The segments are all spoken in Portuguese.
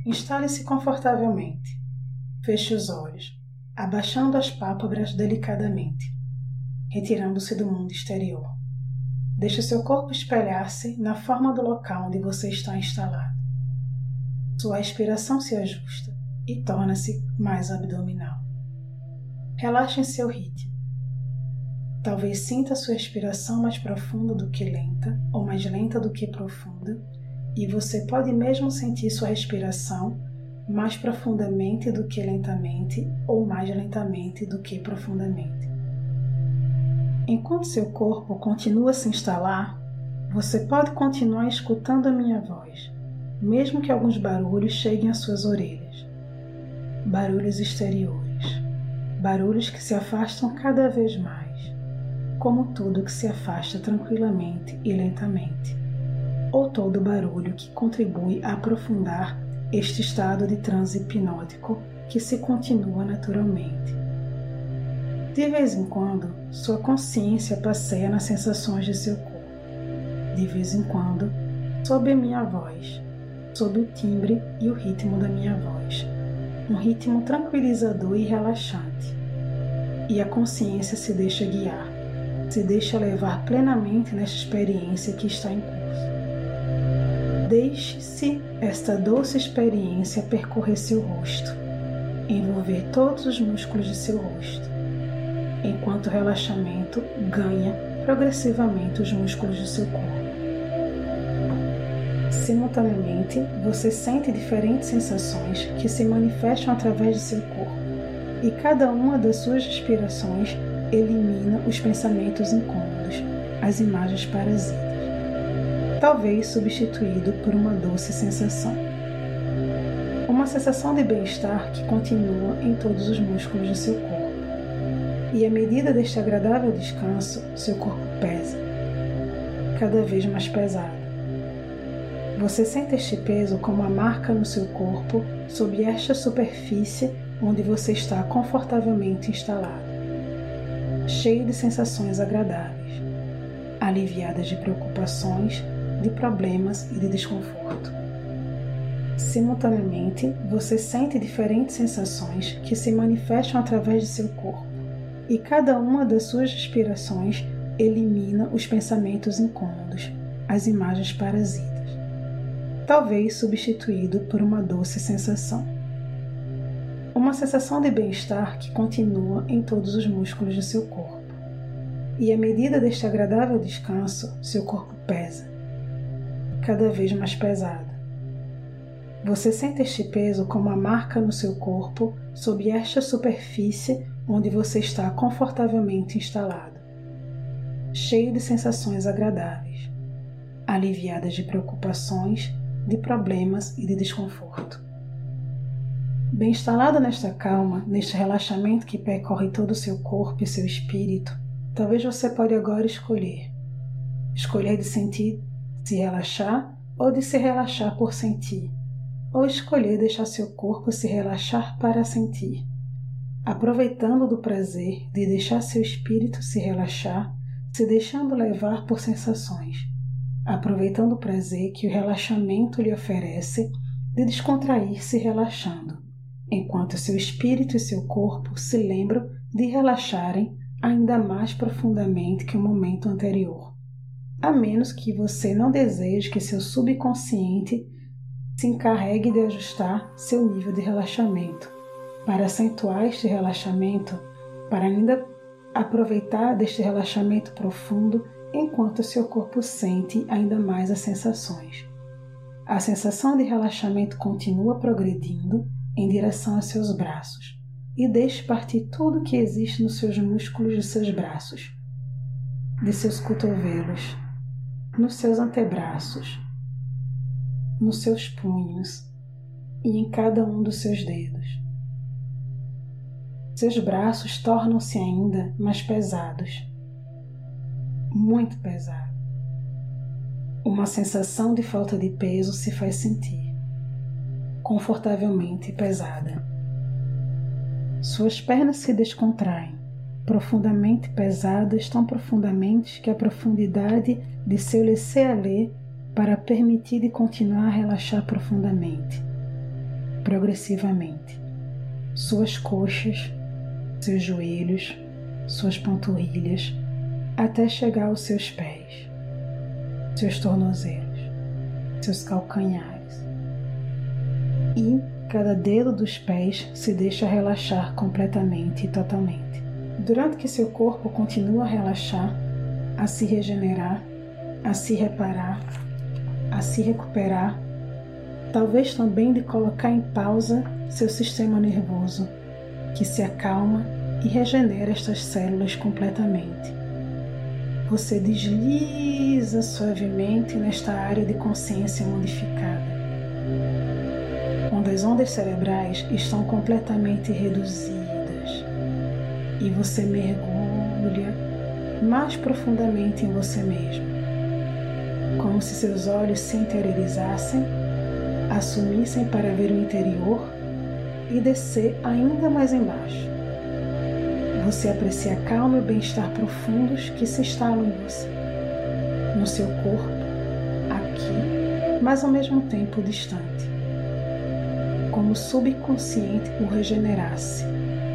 Instale-se confortavelmente. Feche os olhos, abaixando as pálpebras delicadamente, retirando-se do mundo exterior. Deixe seu corpo espelhar-se na forma do local onde você está instalado. Sua respiração se ajusta e torna-se mais abdominal. Relaxe em seu ritmo. Talvez sinta sua respiração mais profunda do que lenta, ou mais lenta do que profunda, e você pode mesmo sentir sua respiração mais profundamente do que lentamente, ou mais lentamente do que profundamente. Enquanto seu corpo continua a se instalar, você pode continuar escutando a minha voz, mesmo que alguns barulhos cheguem às suas orelhas. Barulhos exteriores, barulhos que se afastam cada vez mais, como tudo que se afasta tranquilamente e lentamente, ou todo barulho que contribui a aprofundar este estado de transe hipnótico que se continua naturalmente. De vez em quando, sua consciência passeia nas sensações de seu corpo. De vez em quando, sob a minha voz, sob o timbre e o ritmo da minha voz, um ritmo tranquilizador e relaxante. E a consciência se deixa guiar, se deixa levar plenamente nesta experiência que está em curso. Deixe-se esta doce experiência percorrer seu rosto, envolver todos os músculos de seu rosto, enquanto o relaxamento ganha progressivamente os músculos do seu corpo. Simultaneamente, você sente diferentes sensações que se manifestam através de seu corpo, e cada uma das suas respirações elimina os pensamentos incômodos, as imagens parasitas, talvez substituído por uma doce sensação. Uma sensação de bem-estar que continua em todos os músculos do seu corpo. E à medida deste agradável descanso, seu corpo pesa, cada vez mais pesado. Você sente este peso como uma marca no seu corpo sob esta superfície onde você está confortavelmente instalado, cheio de sensações agradáveis, aliviadas de preocupações, de problemas e de desconforto. Simultaneamente, você sente diferentes sensações que se manifestam através de seu corpo, e cada uma das suas respirações elimina os pensamentos incômodos, as imagens parasitas, talvez substituído por uma doce sensação. Uma sensação de bem-estar que continua em todos os músculos do seu corpo. E à medida deste agradável descanso, seu corpo pesa, cada vez mais pesado. Você sente este peso como uma marca no seu corpo sob esta superfície onde você está confortavelmente instalado, cheio de sensações agradáveis, aliviadas de preocupações, de problemas e de desconforto. Bem instalado nesta calma, neste relaxamento que percorre todo o seu corpo e seu espírito, talvez você pode agora escolher de sentir, se relaxar ou de se relaxar por sentir, ou escolher deixar seu corpo se relaxar para sentir, aproveitando do prazer de deixar seu espírito se relaxar, se deixando levar por sensações, aproveitando o prazer que o relaxamento lhe oferece de descontrair-se relaxando, enquanto seu espírito e seu corpo se lembram de relaxarem ainda mais profundamente que o momento anterior, a menos que você não deseje que seu subconsciente se encarregue de ajustar seu nível de relaxamento, para acentuar este relaxamento, para ainda aproveitar deste relaxamento profundo enquanto seu corpo sente ainda mais as sensações. A sensação de relaxamento continua progredindo em direção aos seus braços e deixe partir tudo que existe nos seus músculos de seus braços, de seus cotovelos, nos seus antebraços, nos seus punhos e em cada um dos seus dedos. Seus braços tornam-se ainda mais pesados, muito pesados. Uma sensação de falta de peso se faz sentir, confortavelmente pesada. Suas pernas se descontraem, profundamente pesadas, tão profundamente que a profundidade de seu laisser-aller para permitir de continuar a relaxar profundamente. progressivamente. Suas coxas, seus joelhos, suas panturrilhas, até chegar aos seus pés, seus tornozelos, seus calcanhares. E cada dedo dos pés se deixa relaxar completamente e totalmente. Durante que seu corpo continua a relaxar, a se regenerar, a se reparar, a se recuperar, talvez também de colocar em pausa seu sistema nervoso, que se acalma e regenera estas células completamente. Você desliza suavemente nesta área de consciência modificada, onde as ondas cerebrais estão completamente reduzidas e você mergulha mais profundamente em você mesmo, como se seus olhos se interiorizassem, assumissem para ver o interior e descer ainda mais embaixo. Você aprecia a calma e o bem-estar profundos que se instalam em você, no seu corpo, aqui, mas ao mesmo tempo distante, como o subconsciente o regenerasse.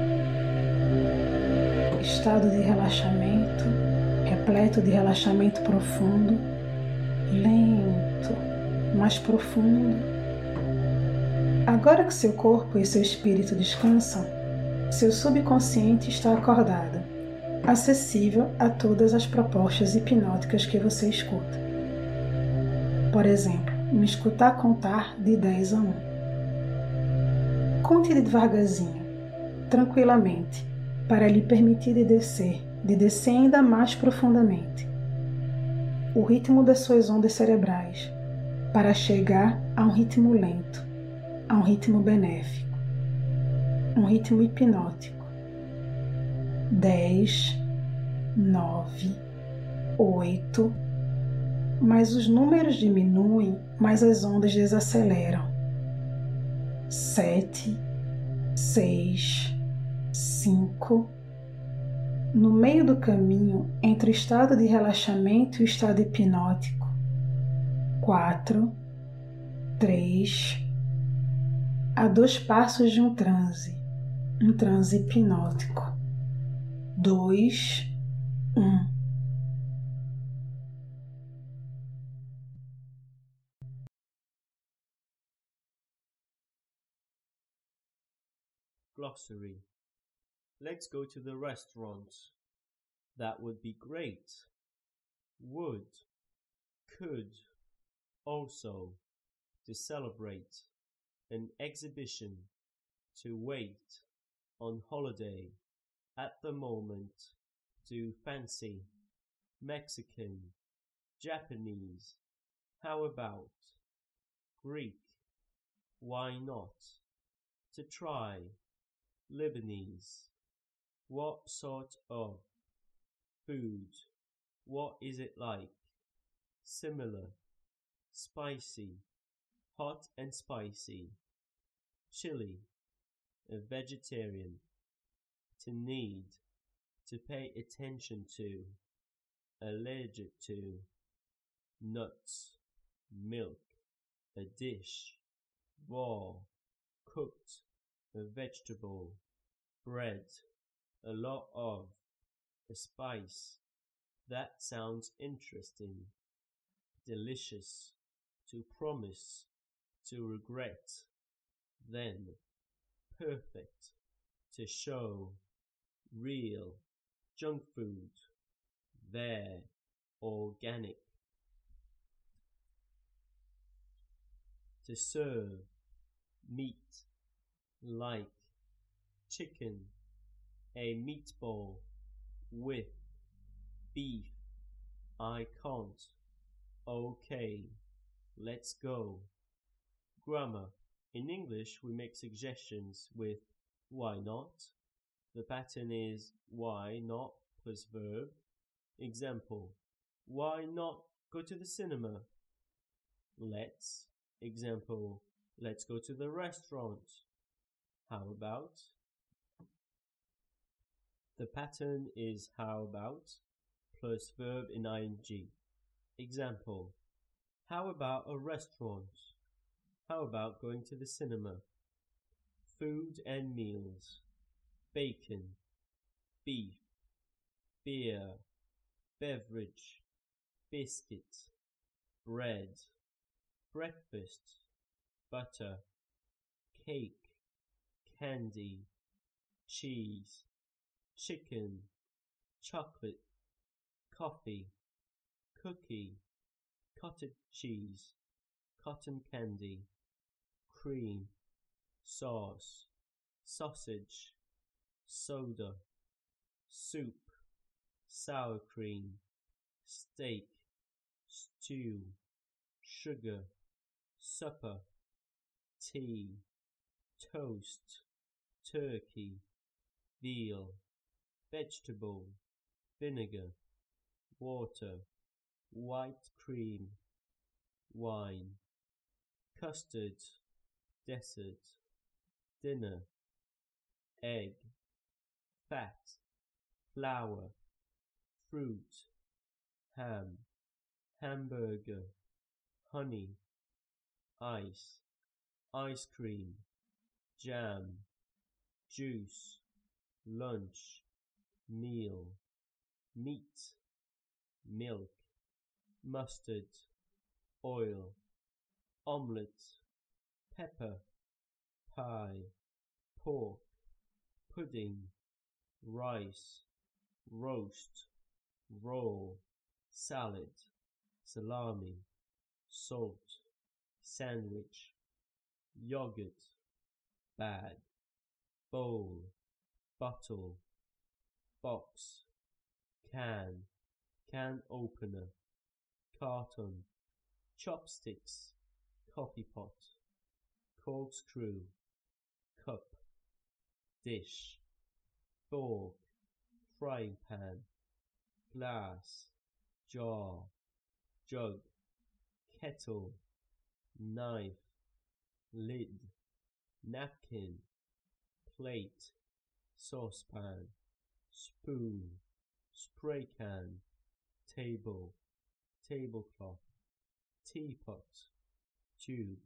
Estado de relaxamento, repleto de relaxamento profundo, lento, mais profundo. Agora que seu corpo e seu espírito descansam, seu subconsciente está acordado, acessível a todas as propostas hipnóticas que você escuta. Por exemplo, me escutar contar de 10 a 1. Conte devagarzinho, tranquilamente, para lhe permitir de descer ainda mais profundamente. O ritmo das suas ondas cerebrais, para chegar a um ritmo lento, a um ritmo benéfico, um ritmo hipnótico. 10, 9, 8, mas os números diminuem, mas as ondas desaceleram. 7, 6, 5. No meio do caminho entre o estado de relaxamento e o estado hipnótico. 4, 3, a 2 passos de um transe hipnótico. 2, 1. Glossary. Let's go to the restaurant. That would be great. Would. Could. Also. To celebrate. An exhibition. To wait. On holiday. At the moment. To fancy. Mexican. Japanese. How about? Greek. Why not? To try. Lebanese. What sort of? Food. What is it like? Similar. Spicy. Hot and spicy. Chili. A vegetarian. To need. To pay attention to. Allergic to. Nuts. Milk. A dish. Raw. Cooked. A vegetable. Bread. A lot of. A spice. That sounds interesting. Delicious. To promise. To regret. Then. Perfect. To show. Real. Junk food. There. Organic. To serve. Meat. Like. Chicken. A meatball. With. Beef. I can't. Okay. Let's go. Grammar. In English, we make suggestions with why not. The pattern is why not plus verb. Example. Why not go to the cinema? Let's. Example. Let's go to the restaurant. How about? The pattern is how about plus verb in ing. Example. How about a restaurant? How about going to the cinema? Food and meals: bacon, beef, beer, beverage, biscuit, bread, breakfast, butter, cake, candy, cheese, chicken, chocolate, coffee, cookie, cottage cheese, cotton candy, cream, sauce, sausage, soda, soup, sour cream, steak, stew, sugar, supper, tea, toast, turkey, veal, vegetable, vinegar, water, white cream, wine, custard, dessert, dinner, egg, fat, flour, fruit, ham, hamburger, honey, ice cream, jam, juice, lunch, meal, meat, milk, mustard, oil, omelette, pepper, pie, pork, pudding, rice, roast, roll, salad, salami, salt, sandwich, yogurt, bag, bowl, bottle, box, can opener, carton, chopsticks, coffee pot, corkscrew, cup, dish, fork, frying pan, glass, jar, jug, kettle, knife, lid, napkin, plate, saucepan, spoon, spray can, table, tablecloth, teapot, tube.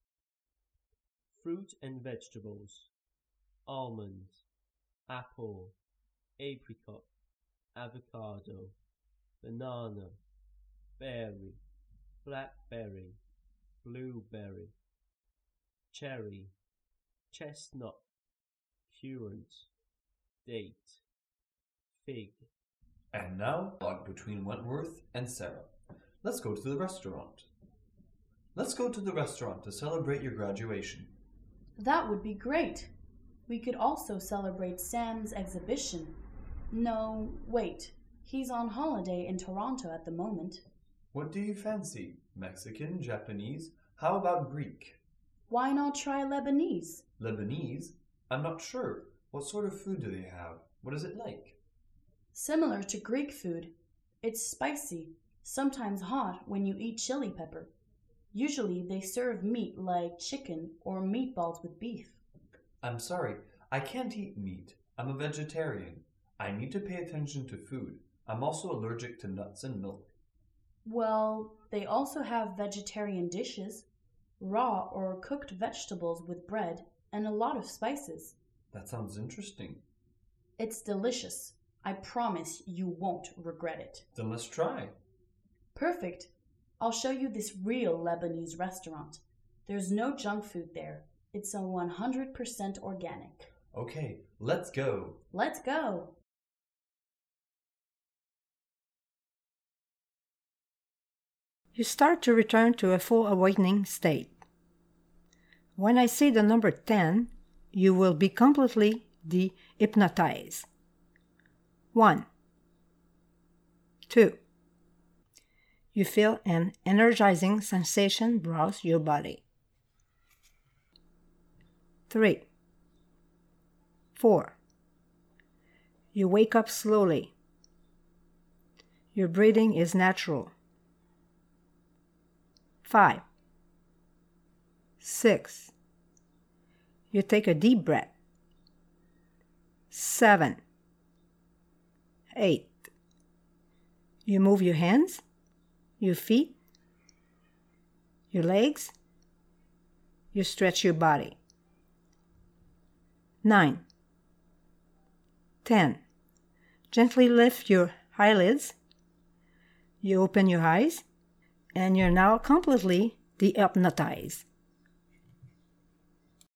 Fruit and vegetables: almond, apple, apricot, avocado, banana, berry, blackberry, blueberry, cherry, chestnut, currant, date, fig. And now, dialogue between Wentworth and Sarah. Let's go to the restaurant. Let's go to the restaurant to celebrate your graduation. That would be great. We could also celebrate Sam's exhibition. No, wait. He's on holiday in Toronto at the moment. What do you fancy? Mexican, Japanese? How about Greek? Why not try Lebanese? Lebanese? I'm not sure. What sort of food do they have? What is it like? Similar to Greek food. It's spicy, sometimes hot when you eat chili pepper. Usually they serve meat like chicken or meatballs with beef. I'm sorry, I can't eat meat. I'm a vegetarian. I need to pay attention to food. I'm also allergic to nuts and milk. Well, they also have vegetarian dishes, raw or cooked vegetables with bread and a lot of spices. That sounds interesting. It's delicious. I promise you won't regret it. Then let's try. Perfect. I'll show you this real Lebanese restaurant. There's no junk food there. It's a 100% organic. Okay, let's go. Let's go. You start to return to a full awakening state. When I say the number 10, you will be completely de-hypnotized. 1, 2. You feel an energizing sensation browse your body. 3, 4. You wake up slowly. Your breathing is natural. 5, 6. You take a deep breath. 7, 8. You move your hands, your feet, your legs. You stretch your body. 9. 10. Gently lift your eyelids. You open your eyes, and you're now completely dehypnotized.